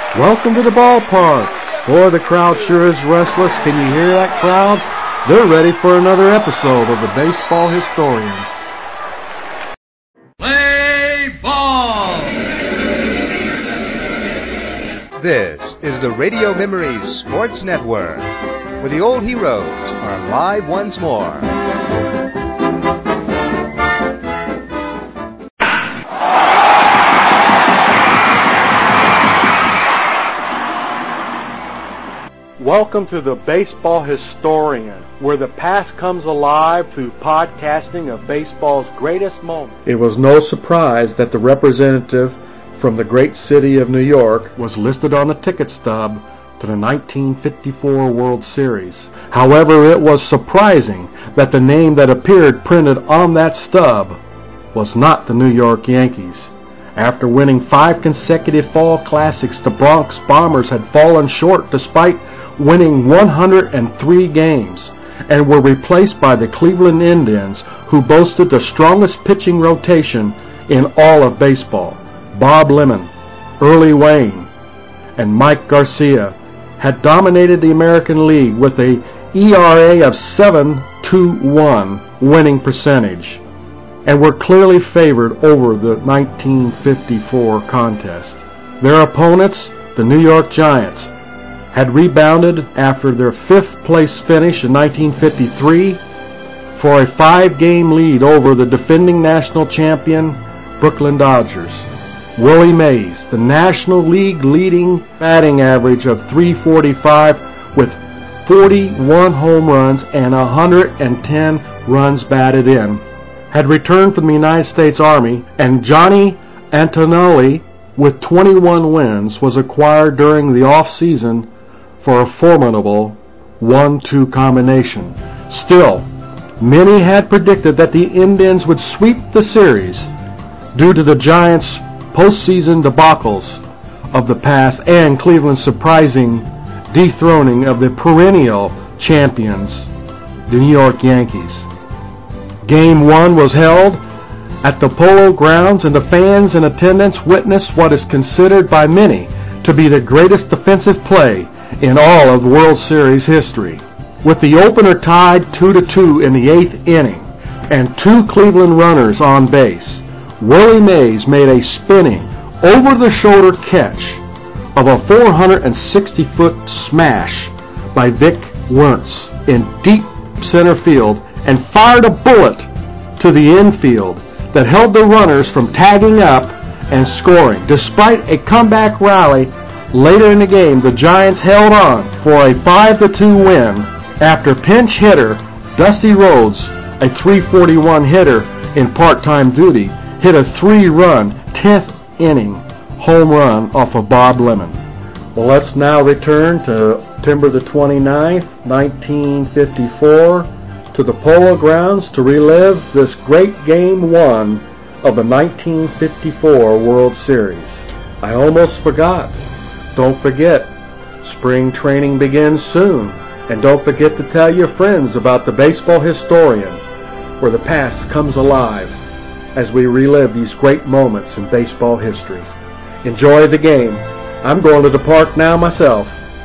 Welcome to the ballpark. Boy, the crowd sure is restless. Can you hear that crowd? They're ready for another episode of the Baseball Historian. Play ball! This is the Radio Memories Sports Network, where the old heroes are alive once more. Welcome to the Baseball Historian, where the past comes alive through podcasting of baseball's greatest moments. It was no surprise that the representative from the great city of New York was listed on the ticket stub to the 1954 World Series. However, it was surprising that the name that appeared printed on that stub was not the New York Yankees. After winning 5 consecutive fall classics, the Bronx Bombers had fallen short despite winning 103 games and were replaced by the Cleveland Indians, who boasted the strongest pitching rotation in all of baseball. Bob Lemon, Early Wayne, and Mike Garcia had dominated the American League with a ERA of 7.21 winning percentage and were clearly favored over the 1954 contest. Their opponents, the New York Giants, had rebounded after their 5th place finish in 1953 for a 5-game lead over the defending national champion Brooklyn Dodgers. Willie Mays, the National League leading batting average of .345 with 41 home runs and 110 runs batted in, had returned from the United States Army, and Johnny Antonelli, with 21 wins, was acquired during the off-season for a formidable 1-2 combination. Still, many had predicted that the Indians would sweep the series due to the Giants' postseason debacles of the past and Cleveland's surprising dethroning of the perennial champions, the New York Yankees. Game 1 was held at the Polo Grounds, and the fans in attendance witnessed what is considered by many to be the greatest defensive play in all of World Series history. With the opener tied 2-2 in the 8th inning and 2 Cleveland runners on base, Willie Mays made a spinning, over-the-shoulder catch of a 460-foot smash by Vic Werntz in deep center field and fired a bullet to the infield that held the runners from tagging up and scoring. Despite a comeback rally later in the game, the Giants held on for a 5-2 win after pinch hitter Dusty Rhodes, a .341 hitter in part-time duty, hit a 3-run 10th inning home run off of Bob Lemon. Well, let's now return to September the 29th, 1954, to the Polo Grounds to relive this great Game 1 of the 1954 World Series. I almost forgot. Don't forget, spring training begins soon. And don't forget to tell your friends about the Baseball Historian, where the past comes alive as we relive these great moments in baseball history. Enjoy the game. I'm going to the park now myself.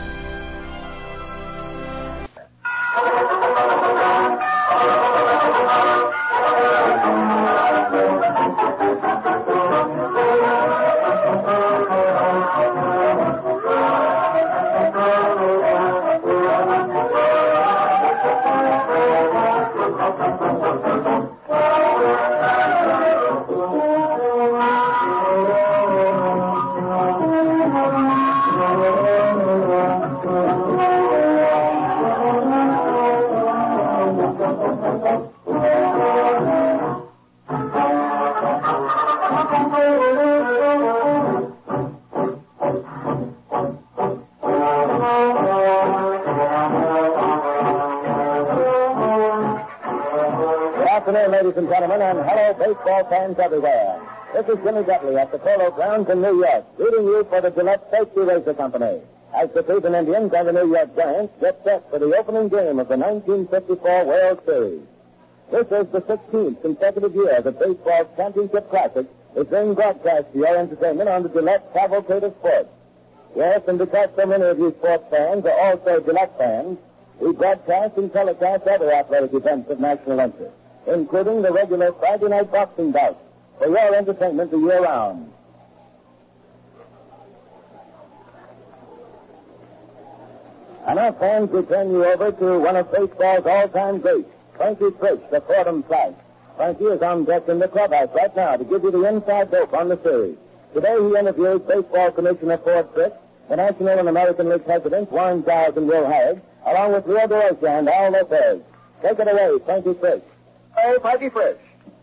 Ladies and gentlemen, and hello, baseball fans everywhere. This is Jimmy Gutley at the Polo Grounds in New York, greeting you for the Gillette Safety Razor Company, as the Cleveland Indians and the New York Giants get set for the opening game of the 1954 World Series. This is the 16th consecutive year that baseball's championship classic is being broadcast to your entertainment on the Gillette Cavalcade of Sports. Yes, and because so many of you sports fans are also Gillette fans, we broadcast and telecast other athletic events of national interest, including the regular Friday night boxing bouts for your entertainment the year round. And now, fans, we turn you over to one of baseball's all-time greats, Frankie Frisch, the Fordham Flash. Frankie is on deck in the clubhouse right now to give you the inside dope on the series. Today he interviews Baseball Commissioner Ford Frisch, the National and American League Presidents Warren Giles and Will Harris, along with Leo Durocher and Al Lopez. Take it away, Frankie Frisch. Hey, Frankie Frisch.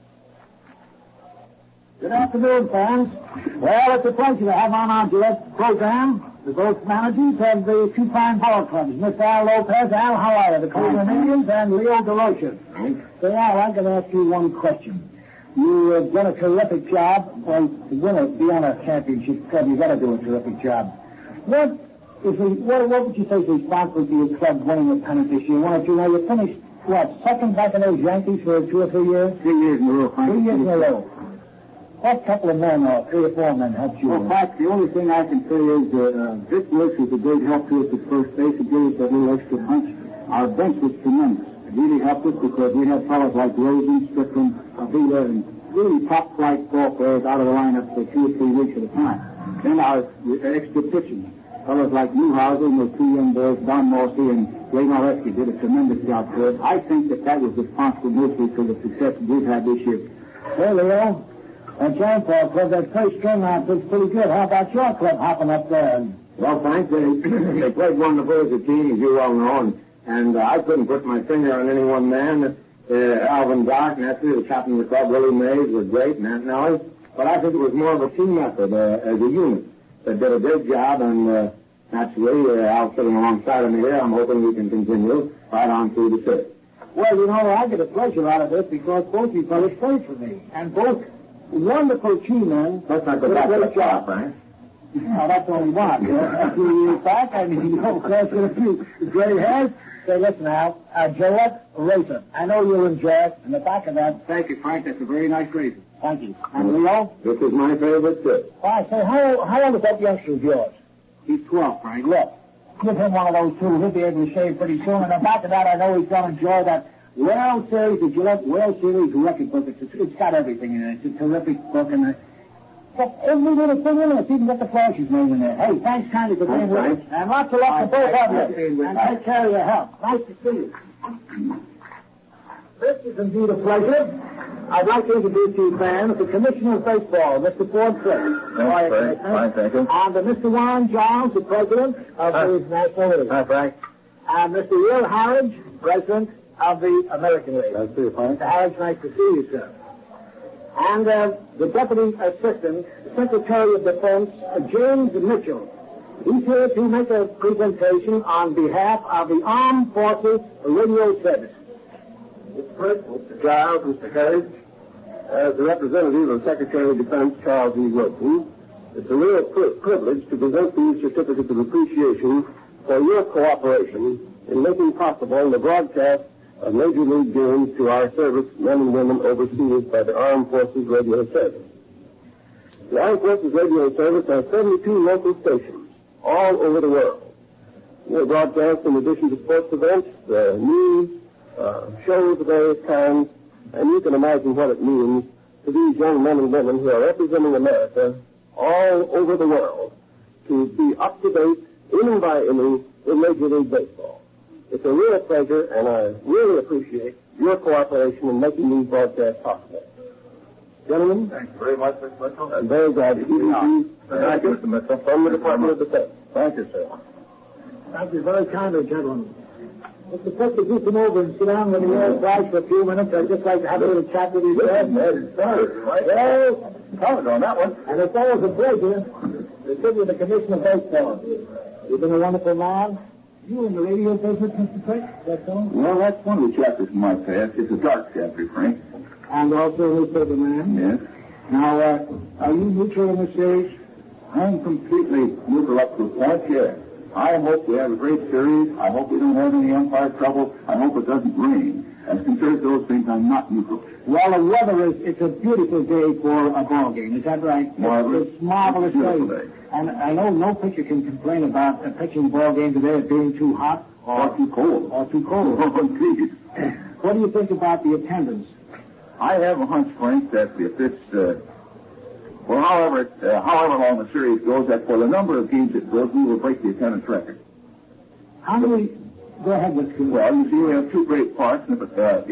Good afternoon, fans. Well, it's a pleasure to have on our Gillette program the both managers of the two fine ball clubs, Mr. Al Lopez, Al, how are you? The Cleveland Indians, and Leo Durocher. So, Al, I'm going to ask you one question. You've done a terrific job. Well, to be on a championship club, you've got to do a terrific job. What would you say is responsible for your club winning the pennant this year? You finished, second back in those Yankees for 2 or 3 years? 3 years in a row, Frank. 3 years in a row. What couple of men, or 3 or 4 men, helped you? Well, Frank, the only thing I can say is Vic Lewis was a great help to us at first base. He gave us that little extra punch. Our bench was tremendous. It really helped us because we had fellows like Rosen, Strickland, Avila, and really top-flight ball players out of the lineup for 2 or 3 weeks at a time. Then our extra pitching. Fellows like Newhouser and those 2 young boys, Don Morsey and Ray Noreski, did a tremendous job for us. I think that was responsible mostly for the success we've had this year. Hey, Leo. That John Paul club, that first string outfit's pretty good. How about your club hopping up there? Well, Frank, they played wonderful as a team, as you well know, and I couldn't put my finger on any one man. Alvin Dock, naturally, the captain of the club, Willie Mays, was great, and Aunt Nellie. But I think it was more of a team effort as a unit. They did a great job, and naturally, Al sitting alongside of me here, I'm hoping we can continue right on through the series. Well, I get a pleasure out of this because both you fellas played for me, and both wonderful team men. Let's not go back to the job, Frank. No, that's only one. A few years back, of course, with a few gray hairs. Say, listen, Al, Gillette Razor. I know you'll enjoy it. In the back of that. Thank you, Frank. That's a very nice razor. Thank you. And Leo? This is my favorite, too. Why, say, how old is that youngster of yours? He's 12, Frank. Look, give him one of those, too. He'll be able to shave pretty soon. And in the back of that, I know he's going to enjoy that World Series, the Gillette World Series record book. It's got everything in it. It's a terrific book, and every little thing in it. Even got the Flash's name in there. Hey, thanks kindly for being with us. And lots of luck to both of you. And take care of your health. Nice to see you. This is indeed a pleasure. I'd like to introduce you, fans, the Commissioner of Baseball, Mr. Ford Frisch. Fine, thank you. And Mr. Warren Giles, the President of the National League. Hi, Frank. And Mr. Will Harris, President of the American League. Nice to see you, Frank. Mr. Harris, nice to see you, sir. And the Deputy Assistant Secretary of Defense, James Mitchell. He's here to make a presentation on behalf of the Armed Forces Radio Service. Mr. President, Mr. Giles, Mr. Harris, as the representative of Secretary of Defense Charles E. Wilson, it's a real privilege to present these certificates of appreciation for your cooperation in making possible the broadcast of Major League games to our service men and women overseas by the Armed Forces Radio Service. The Armed Forces Radio Service has 72 local stations all over the world. They broadcast in addition to sports events, news, shows of various kinds, and you can imagine what it means to these young men and women who are representing America all over the world to be up to date, inning by inning, with Major League Baseball. It's a real pleasure, and I really appreciate your cooperation in making these broadcasts possible. Gentlemen, thank you very much, Mr. Mitchell. I'm very glad to give you thank you, Mr. Mitchell, from the Department of Defense. Thank you, sir. Thank you very kindly, gentlemen. Mr. Fisk, if you come over and sit down with the old guys for a few minutes, I'd just like to have a little chat with you, sir. Well, comment on that one. And it's always a pleasure to sit with the Commissioner of Baseball. You've been a wonderful man. You in the radio business, Mr. Fisk, that's all? Well, that's one of the chapters in my past. It's a dark chapter, Frank. And also a newspaper man? Yes. Now, are you neutral in this series? I'm completely neutral up to a point, yes. I hope we have a great series. I hope we don't have any umpire trouble. I hope it doesn't rain. As concerns those things, I'm not neutral. Well, the weather it's a beautiful day for a ball game. Is that right? Marvelous. It's marvelous day. And I know no pitcher can complain about a pitching ball game today as being too hot Or too cold. Or too cold. Oh, please. What do you think about the attendance? I have a hunch, Frank, that if it's, however long the series goes, that for the number of games it goes, we will break the attendance record. How many... Go ahead, Mr. Well, you see, we have two great parks, and if